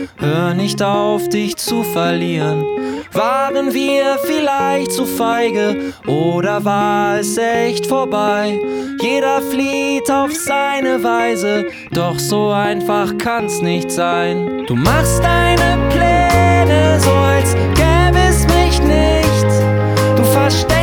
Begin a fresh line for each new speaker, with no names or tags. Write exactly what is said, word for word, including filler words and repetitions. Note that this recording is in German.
Hör nicht auf, dich zu verlieren. Waren wir vielleicht zu feige oder war es echt vorbei? Jeder flieht auf seine Weise, doch so einfach kann's nicht sein. Du machst deine Pläne so, als gäbe es mich nicht. Du versteckst